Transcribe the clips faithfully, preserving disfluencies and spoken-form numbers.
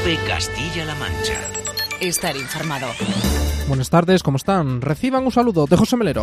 COPE Castilla-La Mancha. Estar informado. Buenas tardes, ¿cómo están? Reciban un saludo de José Melero.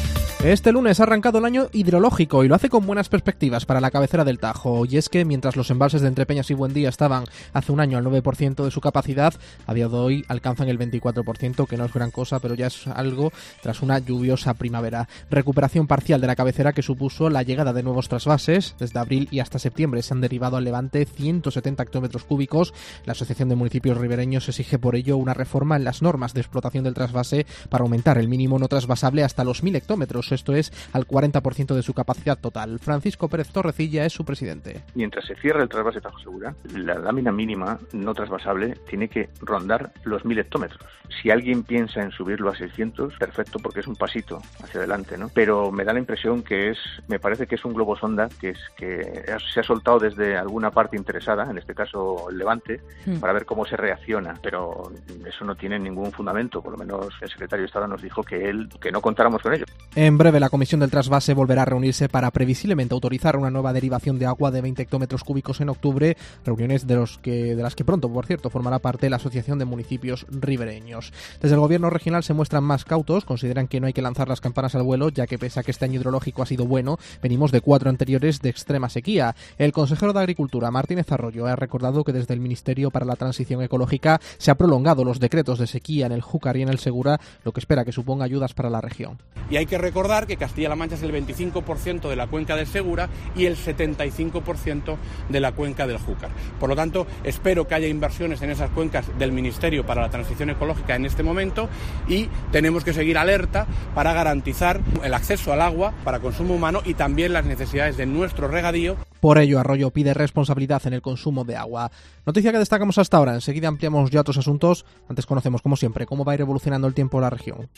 Este lunes ha arrancado el año hidrológico y lo hace con buenas perspectivas para la cabecera del Tajo. Y es que mientras los embalses de Entrepeñas y Buendía estaban hace un año al nueve por ciento de su capacidad, a día de hoy alcanzan el veinticuatro por ciento, que no es gran cosa, pero ya es algo tras una lluviosa primavera. Recuperación parcial de la cabecera que supuso la llegada de nuevos trasvases. Desde abril y hasta septiembre se han derivado al levante ciento setenta hectómetros cúbicos. La Asociación de Municipios Ribereños exige por ello una reforma en las normas de explotación del trasvase para aumentar el mínimo no trasvasable hasta los mil hectómetros. Esto es al cuarenta por ciento de su capacidad total. Francisco Pérez Torrecilla es su presidente. Mientras se cierra el trasvase Tajo Segura, la lámina mínima no trasvasable tiene que rondar los mil hectómetros. Si alguien piensa en subirlo a seiscientos, perfecto, porque es un pasito hacia adelante, ¿no? Pero me da la impresión que es, me parece que es un globo sonda que es que se ha soltado desde alguna parte interesada, en este caso el Levante, mm. para ver cómo se reacciona, pero eso no tiene ningún fundamento. Por lo menos el secretario de Estado nos dijo que él, que no contáramos con ello. En breve la Comisión del Trasvase volverá a reunirse para previsiblemente autorizar una nueva derivación de agua de veinte hectómetros cúbicos en octubre, reuniones de, los que, de las que pronto, por cierto, formará parte la Asociación de Municipios Ribereños. Desde el Gobierno regional se muestran más cautos, consideran que no hay que lanzar las campanas al vuelo, ya que pese a que este año hidrológico ha sido bueno, venimos de cuatro anteriores de extrema sequía. El consejero de Agricultura, Martínez Arroyo, ha recordado que desde el Ministerio para la Transición Ecológica se ha prolongado los decretos de sequía en el Júcar y en el Segura, lo que espera que suponga ayudas para la región. Y hay que recordar que Castilla-La Mancha es el veinticinco por ciento de la cuenca del Segura y el setenta y cinco por ciento de la cuenca del Júcar. Por lo tanto, espero que haya inversiones en esas cuencas del Ministerio para la Transición Ecológica en este momento y tenemos que seguir alerta para garantizar el acceso al agua para consumo humano y también las necesidades de nuestro regadío. Por ello, Arroyo pide responsabilidad en el consumo de agua. Noticia que destacamos hasta ahora. Enseguida ampliamos ya otros asuntos. Antes conocemos, como siempre, cómo va a ir evolucionando el tiempo en la región.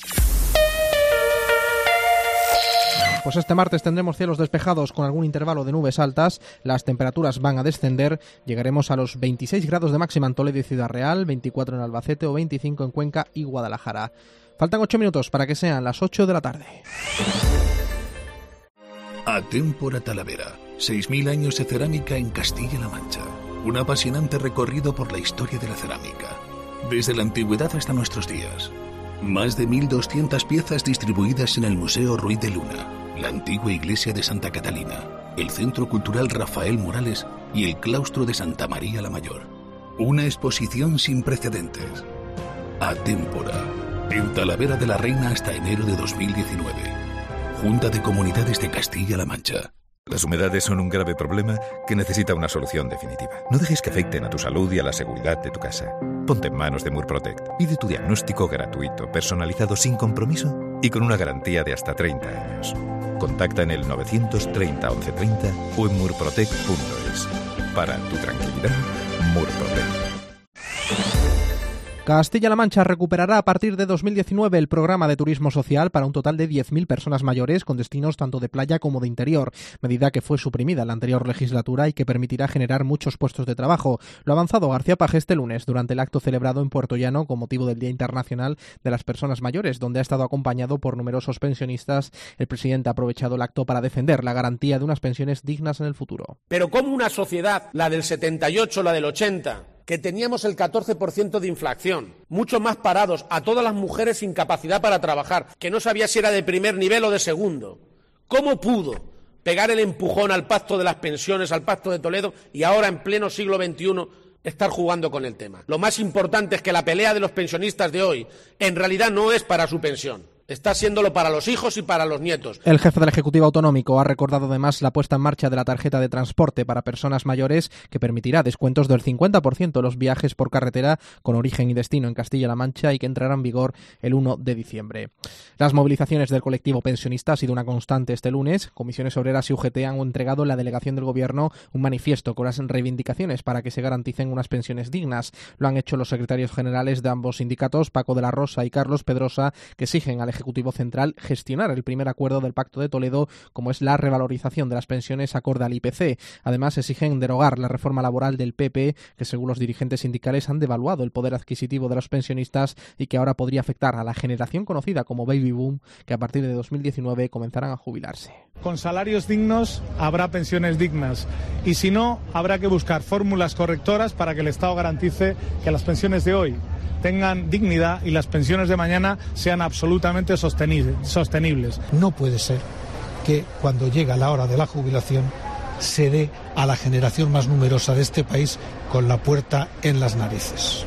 Pues este martes tendremos cielos despejados con algún intervalo de nubes altas, las temperaturas van a descender, llegaremos a los veintiséis grados de máxima en Toledo y Ciudad Real, veinticuatro en Albacete o veinticinco en Cuenca y Guadalajara. Faltan ocho minutos para que sean las ocho de la tarde. Atémpora Talavera, seis mil años de cerámica en Castilla-La Mancha. Un apasionante recorrido por la historia de la cerámica, desde la antigüedad hasta nuestros días. Más de mil doscientas piezas distribuidas en el Museo Ruiz de Luna, la antigua iglesia de Santa Catalina, el Centro Cultural Rafael Morales y el Claustro de Santa María la Mayor. Una exposición sin precedentes. Atémpora, en Talavera de la Reina hasta enero de dos mil diecinueve. Junta de Comunidades de Castilla-La Mancha. Las humedades son un grave problema que necesita una solución definitiva. No dejes que afecten a tu salud y a la seguridad de tu casa. Ponte en manos de Murprotect. Pide tu diagnóstico gratuito, personalizado, sin compromiso y con una garantía de hasta treinta años. Contacta en el novecientos treinta once treinta o en murprotect punto es. Para tu tranquilidad, Murprotect. Castilla-La Mancha recuperará a partir de dos mil diecinueve el programa de turismo social para un total de diez mil personas mayores con destinos tanto de playa como de interior, medida que fue suprimida en la anterior legislatura y que permitirá generar muchos puestos de trabajo. Lo ha avanzado García Paje este lunes durante el acto celebrado en Puerto Llano con motivo del Día Internacional de las Personas Mayores, donde ha estado acompañado por numerosos pensionistas. El presidente ha aprovechado el acto para defender la garantía de unas pensiones dignas en el futuro. Pero como una sociedad, la del setenta y ocho, la del ochenta... que teníamos el catorce por ciento de inflación, mucho más parados, a todas las mujeres sin capacidad para trabajar, que no sabía si era de primer nivel o de segundo. ¿Cómo pudo pegar el empujón al pacto de las pensiones, al pacto de Toledo, y ahora en pleno siglo veintiuno estar jugando con el tema? Lo más importante es que la pelea de los pensionistas de hoy en realidad no es para su pensión. Está siéndolo para los hijos y para los nietos. El jefe del Ejecutivo Autonómico ha recordado además la puesta en marcha de la tarjeta de transporte para personas mayores que permitirá descuentos del cincuenta por ciento en los viajes por carretera con origen y destino en Castilla-La Mancha y que entrará en vigor el uno de diciembre. Las movilizaciones del colectivo pensionista ha sido una constante este lunes. Comisiones Obreras y U G T han entregado a la delegación del Gobierno un manifiesto con las reivindicaciones para que se garanticen unas pensiones dignas. Lo han hecho los secretarios generales de ambos sindicatos, Paco de la Rosa y Carlos Pedrosa, que exigen al Ejecutivo Central gestionar el primer acuerdo del Pacto de Toledo, como es la revalorización de las pensiones acorde al I P C. Además, exigen derogar la reforma laboral del P P, que según los dirigentes sindicales han devaluado el poder adquisitivo de los pensionistas y que ahora podría afectar a la generación conocida como Baby Boom, que a partir de dos mil diecinueve comenzarán a jubilarse. Con salarios dignos habrá pensiones dignas y si no, habrá que buscar fórmulas correctoras para que el Estado garantice que las pensiones de hoy tengan dignidad y las pensiones de mañana sean absolutamente sostenibles. No puede ser que cuando llega la hora de la jubilación se dé a la generación más numerosa de este país con la puerta en las narices.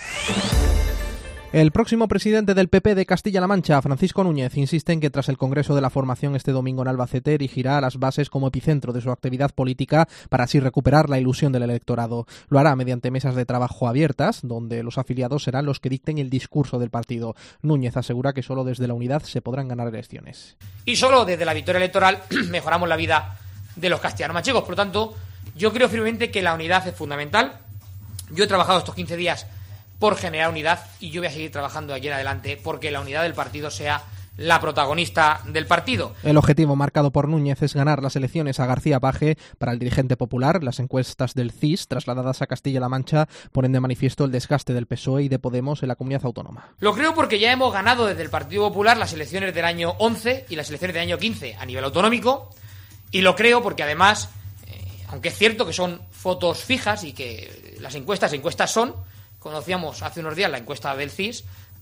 El próximo presidente del P P de Castilla-La Mancha, Francisco Núñez, insiste en que tras el Congreso de la Formación este domingo en Albacete erigirá las bases como epicentro de su actividad política para así recuperar la ilusión del electorado. Lo hará mediante mesas de trabajo abiertas, donde los afiliados serán los que dicten el discurso del partido. Núñez asegura que solo desde la unidad se podrán ganar elecciones. Y solo desde la victoria electoral mejoramos la vida de los castellano-manchegos. Por lo tanto, yo creo firmemente que la unidad es fundamental. Yo he trabajado estos quince días por generar unidad y yo voy a seguir trabajando de aquí en adelante porque la unidad del partido sea la protagonista del partido. El objetivo marcado por Núñez es ganar las elecciones a García Paje. Para el dirigente popular, las encuestas del C I S trasladadas a Castilla-La Mancha ponen de manifiesto el desgaste del P S O E y de Podemos en la comunidad autónoma. Lo creo porque ya hemos ganado desde el Partido Popular las elecciones del año once y las elecciones del año quince a nivel autonómico, y lo creo porque además, eh, aunque es cierto que son fotos fijas y que las encuestas encuestas son, conocíamos hace unos días la encuesta del C I S,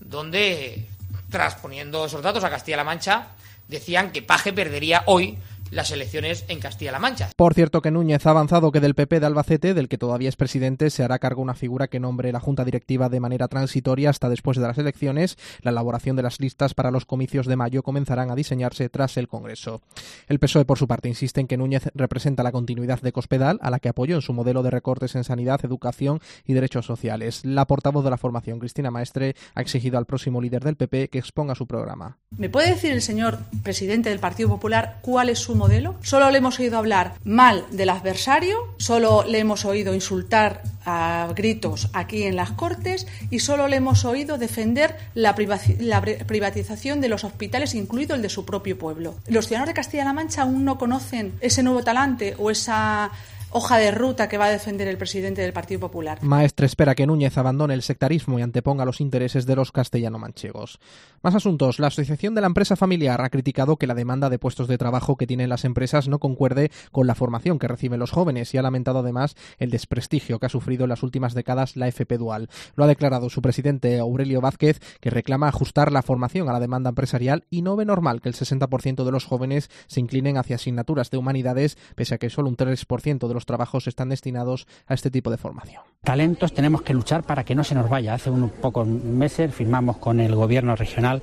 donde, transponiendo esos datos a Castilla-La Mancha, decían que Paje perdería hoy las elecciones en Castilla-La Mancha. Por cierto que Núñez ha avanzado que del P P de Albacete, del que todavía es presidente, se hará cargo una figura que nombre la Junta Directiva de manera transitoria hasta después de las elecciones. La elaboración de las listas para los comicios de mayo comenzarán a diseñarse tras el Congreso. El P S O E, por su parte, insiste en que Núñez representa la continuidad de Cospedal, a la que apoyó en su modelo de recortes en sanidad, educación y derechos sociales. La portavoz de la formación, Cristina Maestre, ha exigido al próximo líder del P P que exponga su programa. ¿Me puede decir el señor presidente del Partido Popular cuál es su modelo? Solo le hemos oído hablar mal del adversario, solo le hemos oído insultar a gritos aquí en las Cortes y solo le hemos oído defender la privatización de los hospitales, incluido el de su propio pueblo. Los ciudadanos de Castilla-La Mancha aún no conocen ese nuevo talante o esa hoja de ruta que va a defender el presidente del Partido Popular. Maestre espera que Núñez abandone el sectarismo y anteponga los intereses de los castellano-manchegos. Más asuntos. La Asociación de la Empresa Familiar ha criticado que la demanda de puestos de trabajo que tienen las empresas no concuerde con la formación que reciben los jóvenes y ha lamentado además el desprestigio que ha sufrido en las últimas décadas la F P dual. Lo ha declarado su presidente Aurelio Vázquez, que reclama ajustar la formación a la demanda empresarial y no ve normal que el sesenta por ciento de los jóvenes se inclinen hacia asignaturas de humanidades, pese a que solo un tres por ciento de los trabajos están destinados a este tipo de formación. Talentos tenemos que luchar para que no se nos vaya. Hace unos pocos meses firmamos con el gobierno regional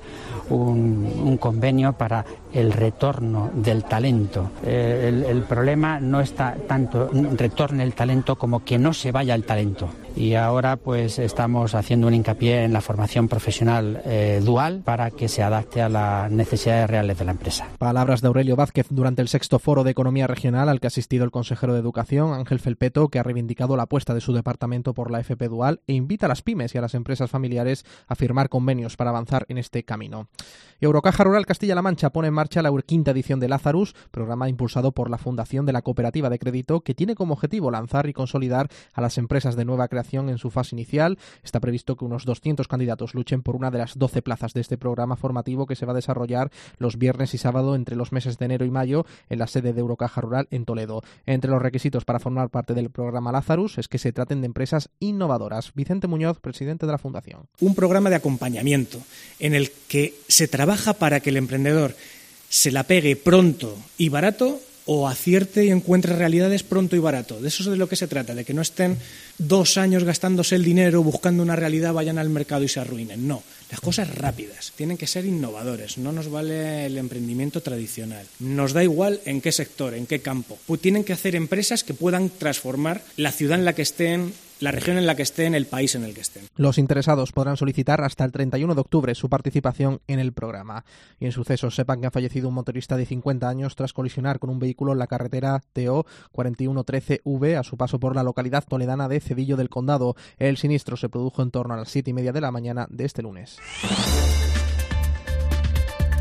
un, un convenio para el retorno del talento. Eh, el, el problema no está tanto en retorne el talento como que no se vaya el talento. Y ahora pues estamos haciendo un hincapié en la formación profesional eh, dual para que se adapte a las necesidades reales de la empresa. Palabras de Aurelio Vázquez durante el sexto foro de Economía Regional al que ha asistido el consejero de Educación, Ángel Felpeto, que ha reivindicado la apuesta de su departamento por la F P dual e invita a las pymes y a las empresas familiares a firmar convenios para avanzar en este camino. Y Eurocaja Rural Castilla-La Mancha pone en marcha la quinta edición de Lazarus, programa impulsado por la Fundación de la Cooperativa de Crédito, que tiene como objetivo lanzar y consolidar a las empresas de nueva creación en su fase inicial. Está previsto que unos doscientos candidatos luchen por una de las doce plazas de este programa formativo que se va a desarrollar los viernes y sábado entre los meses de enero y mayo en la sede de Eurocaja Rural en Toledo. Entre los requisitos para formar parte del programa Lazarus es que se traten de empresas innovadoras. Vicente Muñoz, presidente de la Fundación. Un programa de acompañamiento en el que se trabaja para que el emprendedor se la pegue pronto y barato o acierte y encuentre realidades pronto y barato. De eso es de lo que se trata, de que no estén dos años gastándose el dinero buscando una realidad, vayan al mercado y se arruinen. No, las cosas rápidas, tienen que ser innovadores, no nos vale el emprendimiento tradicional. Nos da igual en qué sector, en qué campo. Pues tienen que hacer empresas que puedan transformar la ciudad en la que estén, la región en la que estén, el país en el que estén. Los interesados podrán solicitar hasta el treinta y uno de octubre su participación en el programa. Y en sucesos, sepan que ha fallecido un motorista de cincuenta años tras colisionar con un vehículo en la carretera T O cuarenta y uno trece V a su paso por la localidad toledana de Cedillo del Condado. El siniestro se produjo en torno a las siete y media de la mañana de este lunes.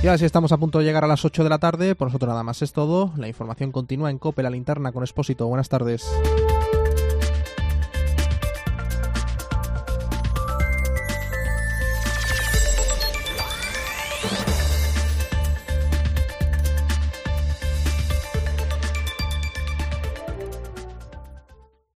Y ahora sí estamos a punto de llegar a las ocho de la tarde. Por nosotros nada más es todo. La información continúa en COPE, la linterna con Expósito. Buenas tardes.